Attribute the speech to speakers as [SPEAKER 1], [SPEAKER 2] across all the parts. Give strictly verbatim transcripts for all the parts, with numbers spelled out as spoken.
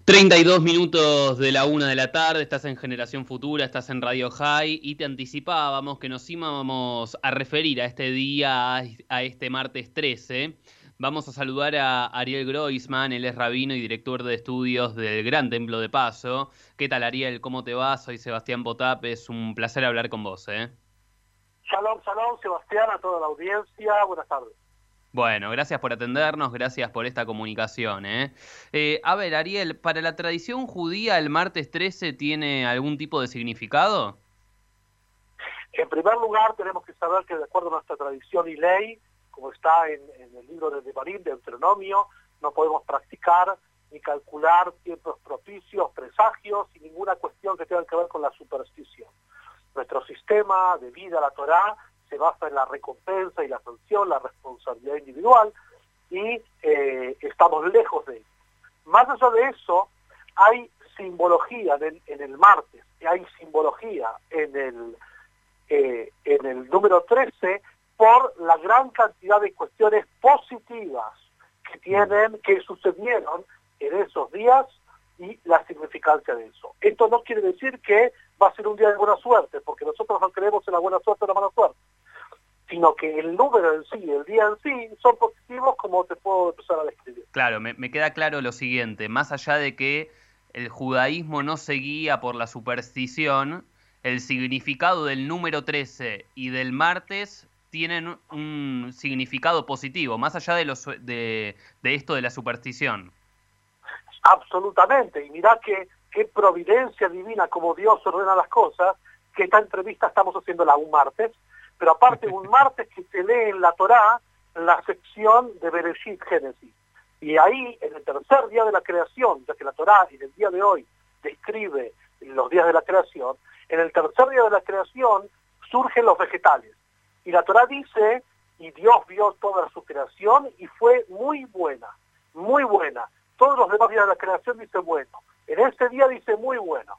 [SPEAKER 1] treinta y dos minutos de la una de la tarde, estás en Generación Futura, estás en Radio High y te anticipábamos que nos íbamos a referir a este día, a este martes trece. Vamos a saludar a Ariel Groisman, él es rabino y director de estudios del Gran Templo de Paso. ¿Qué tal, Ariel? ¿Cómo te va? Soy Sebastián Potap, es un placer hablar con vos, ¿eh?
[SPEAKER 2] Shalom, shalom, Sebastián, a toda la audiencia, buenas tardes.
[SPEAKER 1] Bueno, gracias por atendernos, gracias por esta comunicación, ¿eh? Eh, a ver, Ariel, ¿para la tradición judía el martes trece tiene algún tipo de significado?
[SPEAKER 2] En primer lugar, tenemos que saber que de acuerdo a nuestra tradición y ley, como está en, en el libro de Devarim, de Deuteronomio, no podemos practicar ni calcular tiempos propicios, presagios y ninguna cuestión que tenga que ver con la superstición. Nuestro sistema de vida, la Torá, se basa en la recompensa y la sanción, la responsabilidad individual, y eh, estamos lejos de eso. Más allá de eso, hay simbología en el, en el martes, hay simbología en el, eh, en el número trece por la gran cantidad de cuestiones positivas que tienen, que sucedieron en esos días y la significancia de eso. Esto no quiere decir que va a ser un día de buena suerte, porque nosotros no creemos en la buena suerte o la mala suerte, sino que el número en sí, el día en sí, son positivos como te puedo empezar a describir.
[SPEAKER 1] Claro, me, me queda claro lo siguiente, más allá de que el judaísmo no se guía por la superstición, el significado del número trece y del martes tienen un significado positivo, más allá de, los, de, de esto de la superstición.
[SPEAKER 2] Absolutamente, y mirá que qué providencia divina como Dios ordena las cosas, que esta entrevista estamos haciéndola un martes, pero aparte un martes que se lee en la Torá la sección de Bereshit, Génesis. Y ahí, en el tercer día de la creación, ya que la Torá en el día de hoy describe los días de la creación, en el tercer día de la creación surgen los vegetales. Y la Torá dice, y Dios vio toda su creación y fue muy buena, muy buena. Todos los demás días de la creación dice bueno. En este día dice muy bueno.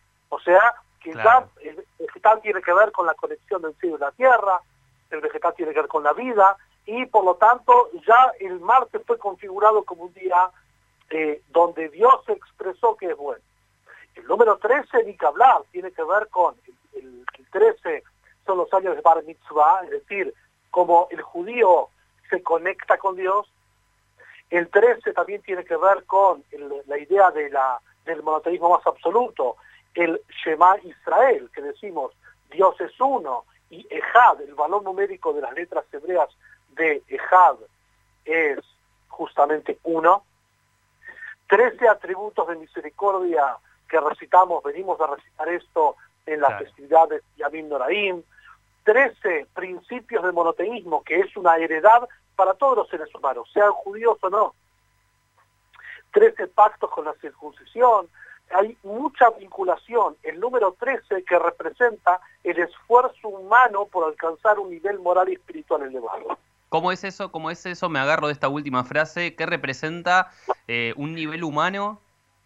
[SPEAKER 2] O sea, que
[SPEAKER 1] Claro.
[SPEAKER 2] ya el vegetal tiene que ver con la conexión del cielo y la tierra, el vegetal tiene que ver con la vida, y por lo tanto ya el martes fue configurado como un día eh, donde Dios expresó que es bueno. El número trece, ni que hablar, tiene que ver con, el, el, el trece son los años de Bar Mitzvah, es decir, como el judío se conecta con Dios. El trece también tiene que ver con el, la idea de la, del monoteísmo más absoluto, el Shema Israel, que decimos Dios es uno, y Ejad, el valor numérico de las letras hebreas de Ejad es justamente uno. trece atributos de misericordia que recitamos, venimos a recitar esto en las
[SPEAKER 1] Claro.
[SPEAKER 2] festividades Yamim Noraim. trece principios de monoteísmo, que es una heredad para todos los seres humanos, sean judíos o no. trece pactos con la circuncisión. Hay mucha vinculación. El número trece que representa el esfuerzo humano por alcanzar un nivel moral y espiritual elevado.
[SPEAKER 1] ¿Cómo es eso? ¿Cómo es eso? Me agarro de esta última frase. ¿Qué representa eh, un nivel humano?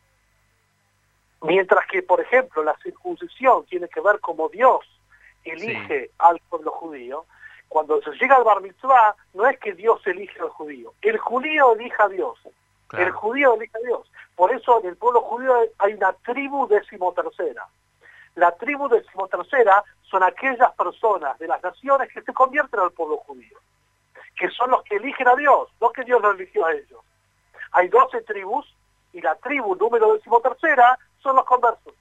[SPEAKER 2] Mientras que, por ejemplo, la circuncisión tiene que ver como Dios elige
[SPEAKER 1] Sí.
[SPEAKER 2] al pueblo judío. Cuando se llega al Bar Mitzvah, no es que Dios elige al judío, el judío elige a Dios.
[SPEAKER 1] Claro.
[SPEAKER 2] El judío elige a Dios. Por eso en el pueblo judío hay una tribu decimotercera. La tribu decimotercera son aquellas personas de las naciones que se convierten al pueblo judío, que son los que eligen a Dios, no que Dios los eligió a ellos. Hay doce tribus y la tribu número decimotercera son los conversos.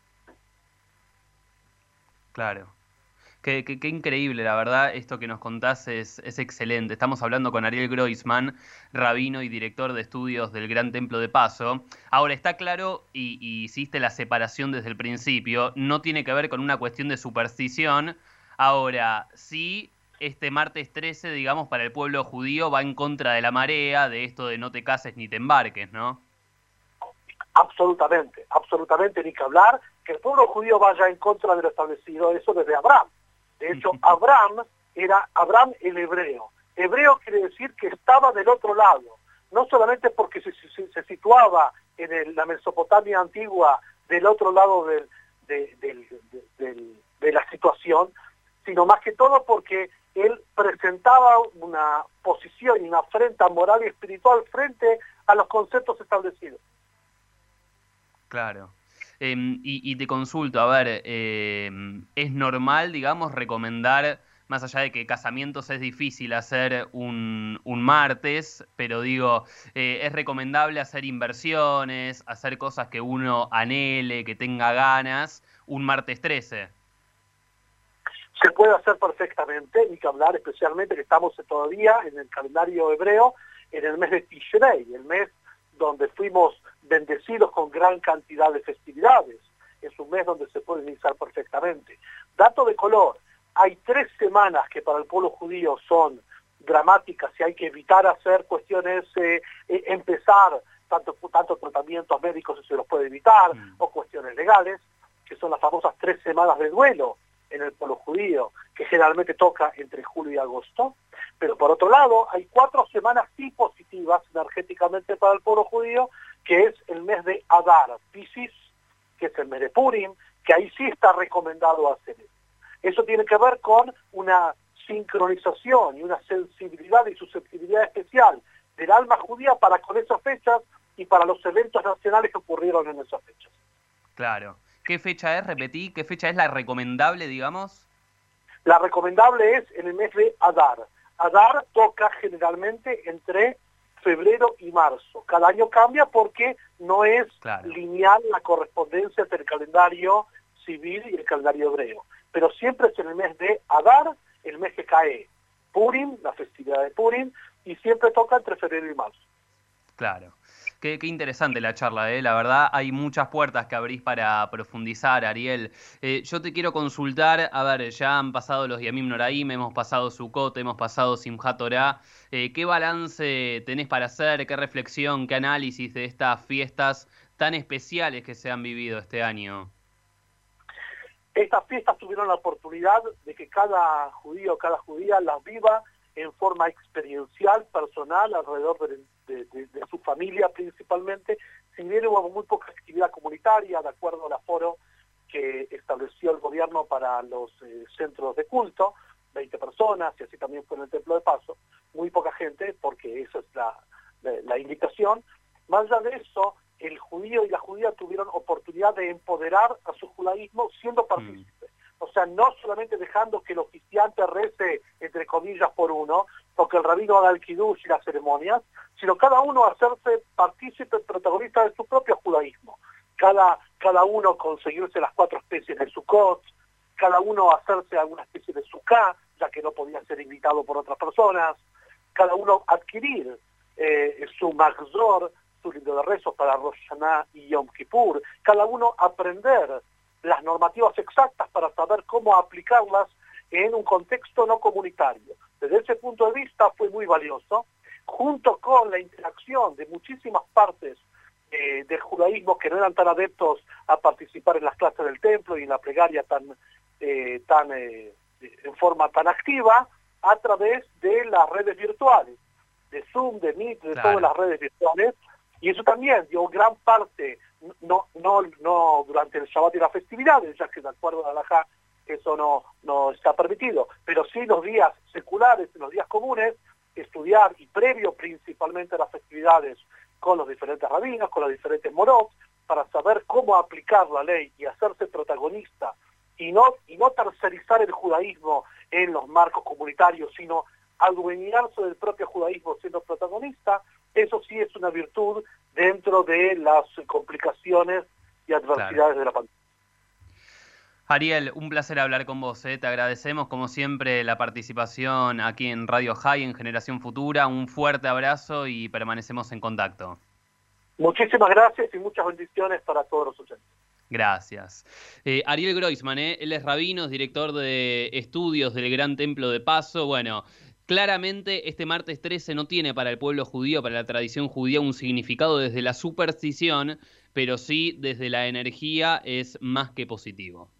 [SPEAKER 1] Claro. Qué, qué, qué increíble, la verdad, esto que nos contás es, es excelente. Estamos hablando con Ariel Groisman, rabino y director de estudios del Gran Templo de Paso. Ahora, está claro, y, y hiciste la separación desde el principio, no tiene que ver con una cuestión de superstición. Ahora, sí, este martes trece, digamos, para el pueblo judío va en contra de la marea, de esto de no te cases ni te embarques, ¿no?
[SPEAKER 2] Absolutamente, absolutamente, ni que hablar, que el pueblo judío vaya en contra de lo establecido, eso desde Abraham. De hecho, Abraham era Abraham el hebreo. Hebreo quiere decir que estaba del otro lado, no solamente porque se, se, se situaba en el, la Mesopotamia antigua, del otro lado del, de, del, de, del, de la situación, sino más que todo porque él presentaba una posición y una afrenta moral y espiritual frente a los conceptos establecidos.
[SPEAKER 1] Claro. Eh, y, y te consulto, a ver, eh, ¿es normal, digamos, recomendar, más allá de que casamientos es difícil hacer un, un martes, pero digo, eh, ¿es recomendable hacer inversiones, hacer cosas que uno anhele, que tenga ganas, un martes trece?
[SPEAKER 2] Se puede hacer perfectamente, ni que hablar, especialmente que estamos todavía en el calendario hebreo, en el mes de Tishrei, el mes donde fuimos bendecidos con gran cantidad de festividades. Es un mes donde se puede iniciar perfectamente. Dato de color, hay tres semanas que para el pueblo judío son dramáticas y hay que evitar hacer cuestiones, eh, eh, empezar tanto, tanto tratamientos médicos si se los puede evitar,
[SPEAKER 1] Mm.
[SPEAKER 2] o cuestiones legales, que son las famosas tres semanas de duelo en el pueblo judío, que generalmente toca entre julio y agosto. Pero por otro lado, hay cuatro semanas sí positivas energéticamente para el pueblo judío, que es el mes de Adar, Piscis, que es el mes de Purim, que ahí sí está recomendado hacer eso. Eso tiene que ver con una sincronización y una sensibilidad y susceptibilidad especial del alma judía para con esas fechas y para los eventos nacionales que ocurrieron en esas fechas.
[SPEAKER 1] Claro. ¿Qué fecha es? Repetí, ¿qué fecha es la recomendable, digamos?
[SPEAKER 2] La recomendable es en el mes de Adar. Adar toca generalmente entre febrero y marzo. Cada año cambia porque no es
[SPEAKER 1] Claro.
[SPEAKER 2] lineal la correspondencia entre el calendario civil y el calendario hebreo. Pero siempre es en el mes de Adar, el mes que cae Purim, la festividad de Purim, y siempre toca entre febrero y marzo.
[SPEAKER 1] Claro. Qué, qué interesante la charla, ¿eh? La verdad, hay muchas puertas que abrís para profundizar, Ariel. Eh, yo te quiero consultar, a ver, ya han pasado los Yamim Noraim, hemos pasado Sukkot, hemos pasado Simchat Torah. Eh, ¿qué balance tenés para hacer? ¿Qué reflexión, qué análisis de estas fiestas tan especiales que se han vivido este año?
[SPEAKER 2] Estas fiestas tuvieron la oportunidad de que cada judío, cada judía las viva en forma experiencial, personal, alrededor de, de, de, de su familia principalmente. Si bien hubo muy poca actividad comunitaria, de acuerdo al aforo que estableció el gobierno para los eh, centros de culto, veinte personas, y así también fue en el Templo de Paso, muy poca gente, porque esa es la, la, la indicación. Más allá de eso, el judío y la judía tuvieron oportunidad de empoderar a su judaísmo siendo partícipes. Mm. O sea, no solamente dejando que el oficiante rece, entre comillas, por uno, o que el rabino haga el kiddush y las ceremonias, sino cada uno hacerse partícipe, protagonista de su propio judaísmo. Cada, cada uno conseguirse las cuatro especies de Sukkot, cada uno hacerse alguna especie de Sukkah, ya que no podía ser invitado por otras personas, cada uno adquirir eh, su Magzor, su libro de rezos para Rosh Hashanah y Yom Kippur, cada uno aprender las normativas exactas para saber cómo aplicarlas en un contexto no comunitario. Desde ese punto de vista fue muy valioso, junto con la interacción de muchísimas partes eh, del judaísmo que no eran tan adeptos a participar en las clases del templo y en la plegaria tan, eh, tan eh, en forma tan activa, a través de las redes virtuales, de Zoom, de Meet, de claro. todas las redes virtuales. Y eso también dio gran parte, no, no, no durante el Shabbat y las festividades, ya que de acuerdo a la Halajá eso no, no está permitido, pero sí los días seculares, los días comunes, estudiar y previo principalmente a las festividades con los diferentes rabinos, con los diferentes morot, para saber cómo aplicar la ley y hacerse protagonista y no, y no tercerizar el judaísmo en los marcos comunitarios, sino adueñarse del propio judaísmo siendo protagonista. Eso sí es una virtud dentro de las complicaciones y adversidades claro. de la pandemia.
[SPEAKER 1] Ariel, un placer hablar con vos, ¿eh? Te agradecemos como siempre la participación aquí en Radio High, en Generación Futura. Un fuerte abrazo y permanecemos en contacto.
[SPEAKER 2] Muchísimas gracias y muchas bendiciones para todos los oyentes.
[SPEAKER 1] Gracias. Eh, Ariel Groisman, ¿eh? Él es rabino, es director de estudios del Gran Templo de Paso. Bueno, claramente este martes trece no tiene para el pueblo judío, para la tradición judía, un significado desde la superstición, pero sí desde la energía es más que positivo.